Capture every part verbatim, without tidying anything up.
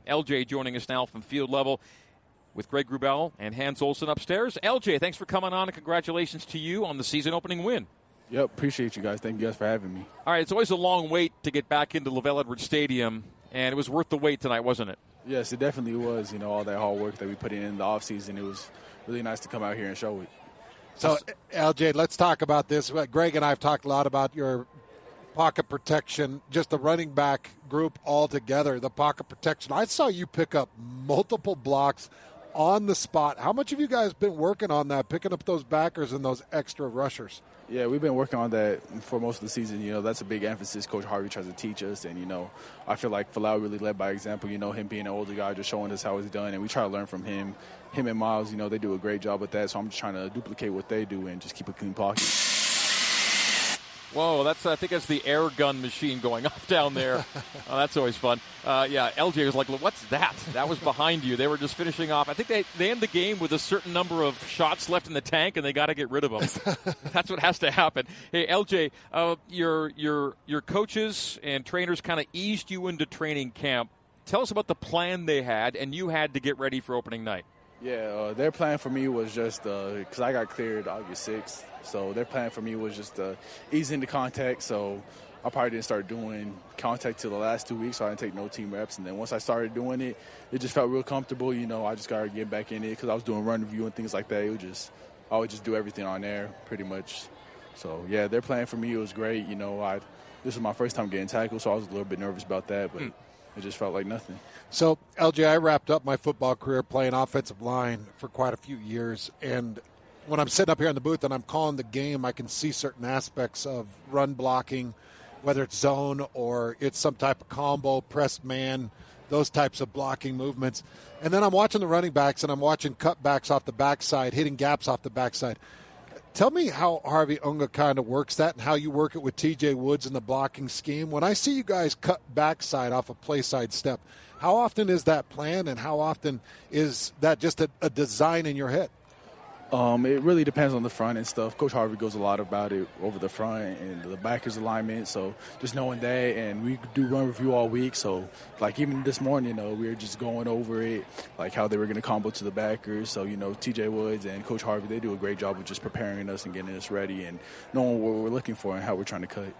L J joining us now from field level with Greg Wrubell and Hans Olsen upstairs. L J, thanks for coming on, and congratulations to you on the season-opening win. Yep, appreciate you guys. Thank you guys for having me. All right, it's always a long wait to get back into LaVell Edwards Stadium, and it was worth the wait tonight, wasn't it? Yes, it definitely was. You know, all that hard work that we put in in the offseason, it was really nice to come out here and show it. So, L J, let's talk about this. Greg and I have talked a lot about your pocket protection, just the running back group altogether, the pocket protection. I saw you pick up multiple blocks on the spot. How much have you guys been working on that, picking up those backers and those extra rushers? Yeah, we've been working on that for most of the season. You know, that's a big emphasis Coach Harvey tries to teach us. And, you know, I feel like Falau really led by example. You know, him being an older guy, just showing us how it's done. And we try to learn from him. Him and Miles, you know, they do a great job with that. So I'm just trying to duplicate what they do and just keep a clean pocket. Whoa, that's I think that's the air gun machine going off down there. Oh, that's always fun. Uh, yeah, L J was like, what's that? That was behind you. They were just finishing off. I think they, they end the game with a certain number of shots left in the tank, and they got to get rid of them. That's what has to happen. Hey, L J, uh, your, your, your coaches and trainers kind of eased you into training camp. Tell us about the plan they had, and you had to get ready for opening night. Yeah, uh, their plan for me was just because uh, I got cleared August sixth. So their plan for me was just uh, ease into contact. So I probably didn't start doing contact till the last two weeks, so I didn't take no team reps. And then once I started doing it, it just felt real comfortable. You know, I just got to get back in it because I was doing run review and things like that. It was just, I would just do everything on there pretty much. So, yeah, their plan for me was great. You know, I this was my first time getting tackled, so I was a little bit nervous about that, but mm. it just felt like nothing. So, L J, I wrapped up my football career playing offensive line for quite a few years, and when I'm sitting up here in the booth and I'm calling the game, I can see certain aspects of run blocking, whether it's zone or it's some type of combo, press man, those types of blocking movements. And then I'm watching the running backs and I'm watching cutbacks off the backside, hitting gaps off the backside. Tell me how Harvey Unga kind of works that and how you work it with T J Woods in the blocking scheme. When I see you guys cut backside off a play side step, how often is that planned and how often is that just a, a design in your head? Um, it really depends on the front and stuff. Coach Harvey goes a lot about it over the front and the backers alignment. So just knowing that, and we do run review all week. So like even this morning, you know, we were just going over it, like how they were going to combo to the backers. So, you know, T J Woods and Coach Harvey, they do a great job of just preparing us and getting us ready and knowing what we're looking for and how we're trying to cut.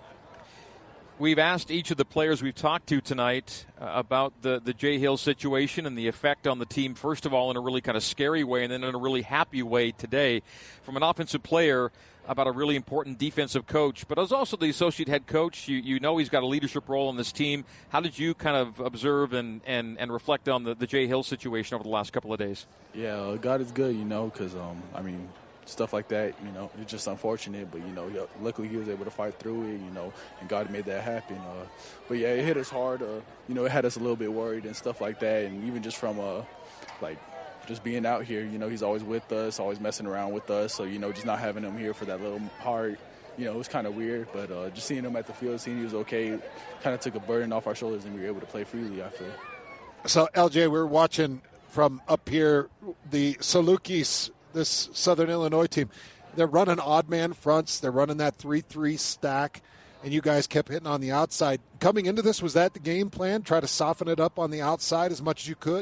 We've asked each of the players we've talked to tonight uh, about the, the Jay Hill situation and the effect on the team, first of all, in a really kind of scary way and then in a really happy way today. From an offensive player about a really important defensive coach, but as also the associate head coach, you, you know he's got a leadership role in this team. How did you kind of observe and, and, and reflect on the, the Jay Hill situation over the last couple of days? Yeah, uh, God is good, you know, because, um, I mean, stuff like that, you know, it's just unfortunate, but, you know, luckily he was able to fight through it, you know, and God made that happen. Uh, but, yeah, it hit us hard. Uh, you know, it had us a little bit worried and stuff like that, and even just from, uh, like, just being out here, you know, he's always with us, always messing around with us. So, you know, just not having him here for that little part, you know, it was kind of weird. But uh, just seeing him at the field, seeing he was okay, kind of took a burden off our shoulders, and we were able to play freely, I feel. So, L J, we're watching from up here the Salukis, this Southern Illinois team. They're running odd man fronts. They're running that three three stack, and you guys kept hitting on the outside. Coming into this, was that the game plan? Try to soften it up on the outside as much as you could?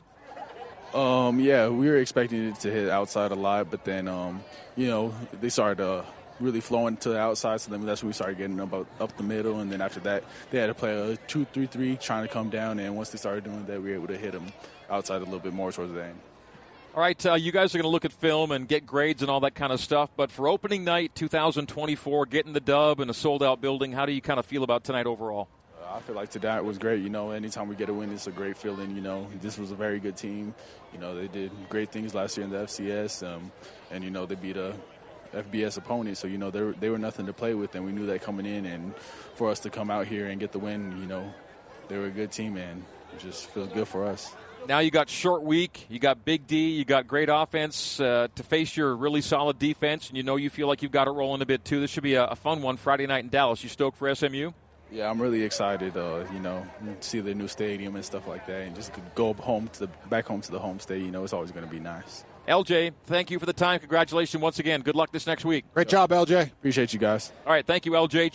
Um, yeah, we were expecting it to hit outside a lot, but then, um, you know, they started uh, really flowing to the outside, so then that's when we started getting up, up the middle, and then after that, they had to play a two three three, trying to come down, and once they started doing that, we were able to hit them outside a little bit more towards the end. All right, uh, you guys are going to look at film and get grades and all that kind of stuff, but for opening night two thousand twenty-four, getting the dub in a sold-out building, how do you kind of feel about tonight overall? I feel like tonight was great. You know, anytime we get a win, it's a great feeling. You know, this was a very good team. You know, they did great things last year in the F C S, um, and, you know, they beat a F B S opponent. So, you know, they were, they were nothing to play with, and we knew that coming in. And for us to come out here and get the win, you know, they were a good team, and it just feels good for us. Now you got short week, you got Big D, you got great offense uh, to face your really solid defense, and you know you feel like you've got it rolling a bit too. This should be a, a fun one Friday night in Dallas. You stoked for S M U? Yeah, I'm really excited, uh, you know, see the new stadium and stuff like that, and just go home to the, back home to the home state. You know, it's always going to be nice. L J, thank you for the time. Congratulations once again. Good luck this next week. Great job, L J. Appreciate you guys. All right, thank you, L J.